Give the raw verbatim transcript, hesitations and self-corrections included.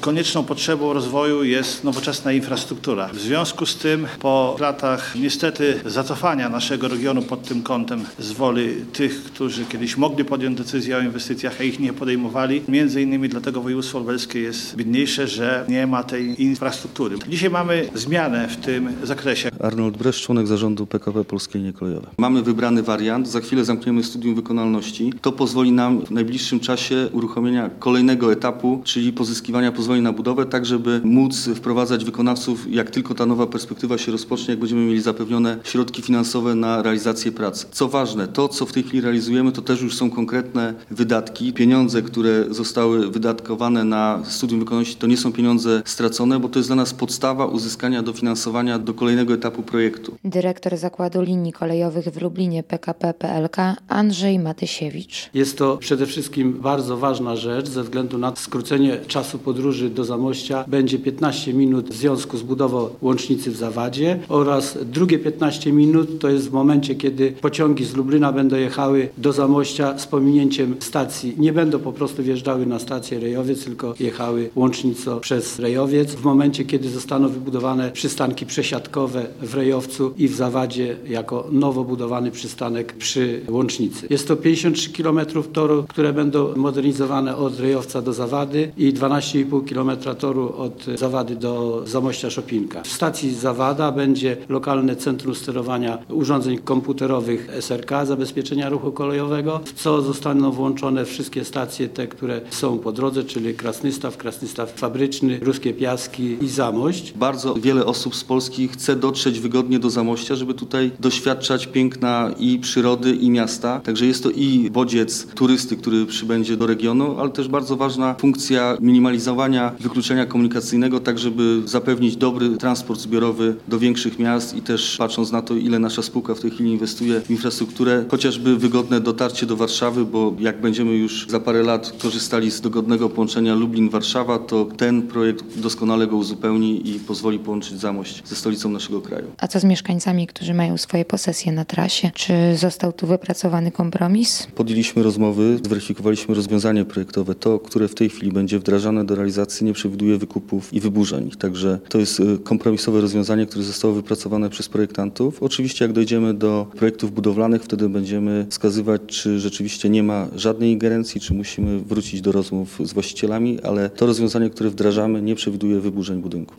Konieczną potrzebą rozwoju jest nowoczesna infrastruktura. W związku z tym po latach niestety zacofania naszego regionu pod tym kątem z woli tych, którzy kiedyś mogli podjąć decyzję o inwestycjach, a ich nie podejmowali, między innymi dlatego województwo lubelskie jest biedniejsze, że nie ma tej infrastruktury. Dzisiaj mamy zmianę w tym zakresie. Arnold Bresz, członek zarządu P K P Polskie Linie Kolejowe. Mamy wybrany wariant, za chwilę zamkniemy studium wykonalności. To pozwoli nam w najbliższym czasie uruchomienia kolejnego etapu, czyli pozyskiwania pozwoleń na budowę, tak żeby móc wprowadzać wykonawców, jak tylko ta nowa perspektywa się rozpocznie, jak będziemy mieli zapewnione środki finansowe na realizację prac. Co ważne, to co w tej chwili realizujemy, to też już są konkretne wydatki. Pieniądze, które zostały wydatkowane na studium wykonalności, to nie są pieniądze stracone, bo to jest dla nas podstawa uzyskania dofinansowania do kolejnego etapu projektu. Dyrektor Zakładu Linii Kolejowych w Lublinie P K P P L K Andrzej Matysiewicz. Jest to przede wszystkim bardzo ważna rzecz ze względu na skrócenie czasu podróży do Zamościa. Będzie piętnaście minut w związku z budową łącznicy w Zawadzie oraz drugie piętnaście minut to jest w momencie, kiedy pociągi z Lublina będą jechały do Zamościa z pominięciem stacji. Nie będą po prostu wjeżdżały na stację Rejowiec, tylko jechały łącznicą przez Rejowiec. W momencie, kiedy zostaną wybudowane przystanki przesiadkowe w Rejowcu i w Zawadzie jako nowo budowany przystanek przy łącznicy. Jest to pięćdziesiąt trzy kilometry toru, które będą modernizowane od Rejowca do Zawady i dwanaście i pół kilometra toru od Zawady do Zamościa Szopinka. W stacji Zawada będzie lokalne centrum sterowania urządzeń komputerowych S R K, zabezpieczenia ruchu kolejowego, w co zostaną włączone wszystkie stacje te, które są po drodze, czyli Krasnystaw, Krasnystaw Fabryczny, Ruskie Piaski i Zamość. Bardzo wiele osób z Polski chce dotrzeć wygodnie do Zamościa, żeby tutaj doświadczać piękna i przyrody, i miasta. Także jest to i bodziec turysty, który przybędzie do regionu, ale też bardzo ważna funkcja minimalizowania wykluczenia komunikacyjnego, tak żeby zapewnić dobry transport zbiorowy do większych miast i też patrząc na to, ile nasza spółka w tej chwili inwestuje w infrastrukturę, chociażby wygodne dotarcie do Warszawy, bo jak będziemy już za parę lat korzystali z dogodnego połączenia Lublin-Warszawa, to ten projekt doskonale go uzupełni i pozwoli połączyć Zamość ze stolicą naszego kraju. A co z mieszkańcami, którzy mają swoje posesje na trasie? Czy został tu wypracowany kompromis? Podjęliśmy rozmowy, zweryfikowaliśmy rozwiązanie projektowe. To, które w tej chwili będzie wdrażane do realizacji, nie przewiduje wykupów i wyburzeń. Także to jest kompromisowe rozwiązanie, które zostało wypracowane przez projektantów. Oczywiście jak dojdziemy do projektów budowlanych, wtedy będziemy wskazywać, czy rzeczywiście nie ma żadnej ingerencji, czy musimy wrócić do rozmów z właścicielami, ale to rozwiązanie, które wdrażamy, nie przewiduje wyburzeń budynku.